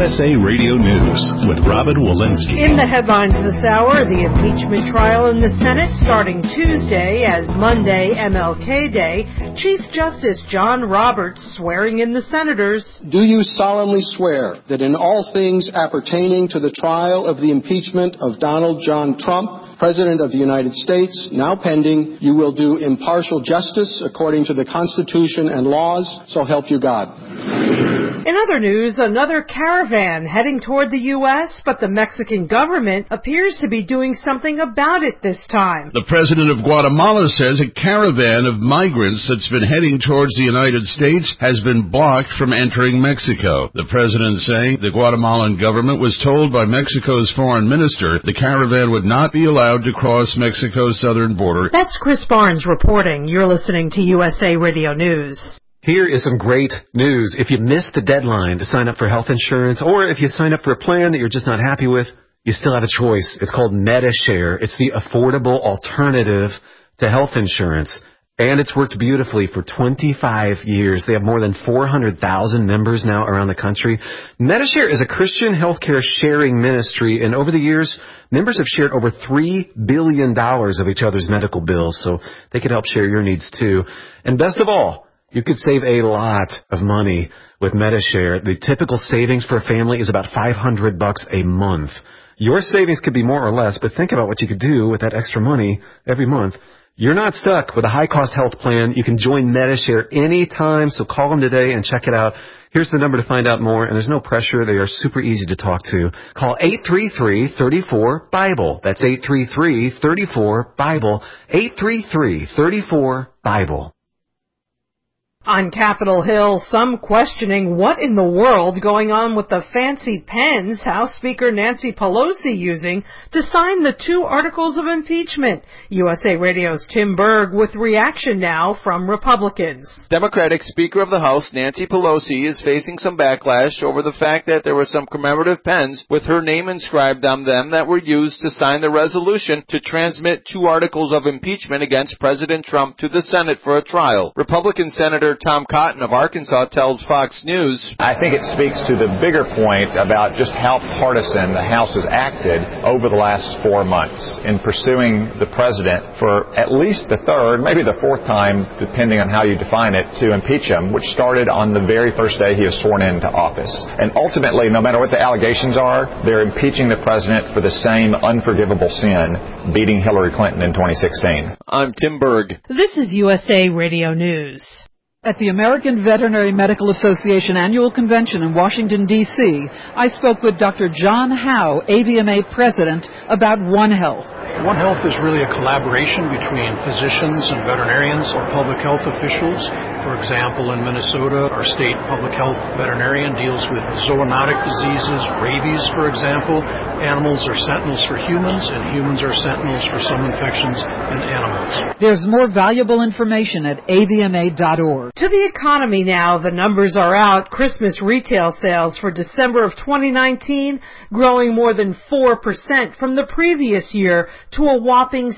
USA Radio News with Robin Walensky. In the headlines this hour, the impeachment trial in the Senate starting Tuesday as Monday, MLK Day. Chief Justice John Roberts swearing in the senators. Do you solemnly swear that in all things appertaining to the trial of the impeachment of Donald John Trump, President of the United States, now pending, you will do impartial justice according to the Constitution and laws, so help you God? In other news, another caravan heading toward the U.S., but the Mexican government appears to be doing something about it this time. The president of Guatemala says a caravan of migrants that's been heading towards the United States has been blocked from entering Mexico. The president saying the Guatemalan government was told by Mexico's foreign minister the caravan would not be allowed to cross Mexico's southern border. That's Chris Barnes reporting. You're listening to USA Radio News. Here is some great news. If you missed the deadline to sign up for health insurance, or if you sign up for a plan that you're just not happy with, you still have a choice. It's called Medi-Share. It's the affordable alternative to health insurance. And it's worked beautifully for 25 years. They have more than 400,000 members now around the country. Medi-Share is a Christian healthcare sharing ministry, and over the years, members have shared over $3 billion of each other's medical bills, so they could help share your needs too. And best of all, you could save a lot of money with Medi-Share. The typical savings for a family is about $500 a month. Your savings could be more or less, but think about what you could do with that extra money every month. You're not stuck with a high-cost health plan. You can join Medi-Share anytime, so call them today and check it out. Here's the number to find out more, and there's no pressure. They are super easy to talk to. Call 833-34-BIBLE. That's 833-34-BIBLE. 833-34-BIBLE. On Capitol Hill, some questioning what in the world going on with the fancy pens House Speaker Nancy Pelosi using to sign the 2 articles of impeachment. USA Radio's Tim Berg with reaction now from Republicans. Democratic Speaker of the House Nancy Pelosi is facing some backlash over the fact that there were some commemorative pens with her name inscribed on them that were used to sign the resolution to transmit 2 articles of impeachment against President Trump to the Senate for a trial. Republican Senator Tom Cotton of Arkansas tells Fox News, I think it speaks to the bigger point about just how partisan the House has acted over the last 4 months in pursuing the president for at least the 3rd, maybe the 4th time, depending on how you define it, to impeach him, which started on the very first day he was sworn into office. And ultimately, no matter what the allegations are, they're impeaching the president for the same unforgivable sin, beating Hillary Clinton in 2016. I'm Tim Berg. This is USA Radio News. At the American Veterinary Medical Association Annual Convention in Washington, D.C., I spoke with Dr. John Howe, AVMA President, about One Health. One Health is really a collaboration between physicians and veterinarians or public health officials. For example, in Minnesota, our state public health veterinarian deals with zoonotic diseases, rabies, for example. Animals are sentinels for humans, and humans are sentinels for some infections in animals. There's more valuable information at avma.org. To the economy now, the numbers are out. Christmas retail sales for December of 2019 growing more than 4% from the previous year to a whopping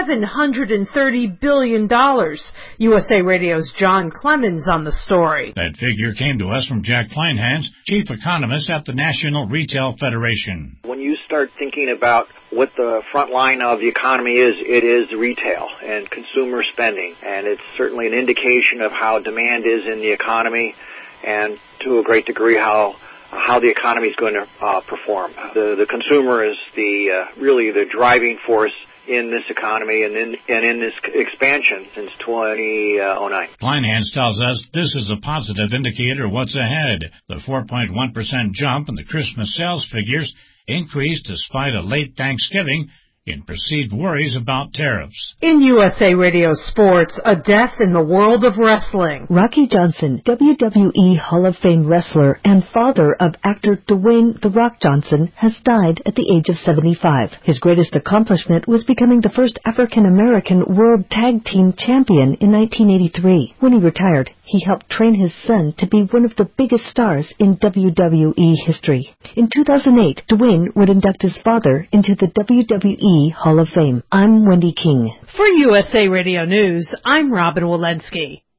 $730 billion. USA Radio's John Clemens on the story. That figure came to us from Jack Kleinhans, chief economist at the National Retail Federation. When you start thinking about what the front line of the economy is, it is retail and consumer spending. And it's certainly an indication of how demand is in the economy and to a great degree how the economy is going to perform. The consumer is really the driving force in this economy and in this expansion since 2009. Kleinhans tells us this is a positive indicator of what's ahead. The 4.1% jump in the Christmas sales figures increased despite a late Thanksgiving in perceived worries about tariffs. In USA Radio Sports, a death in the world of wrestling. Rocky Johnson, WWE Hall of Fame wrestler and father of actor Dwayne "The Rock" Johnson, has died at the age of 75. His greatest accomplishment was becoming the first African-American World Tag Team Champion in 1983. When he retired, he helped train his son to be one of the biggest stars in WWE history. In 2008, Dwayne would induct his father into the WWE Hall of Fame. I'm Wendy King. For USA Radio News, I'm Robin Walensky.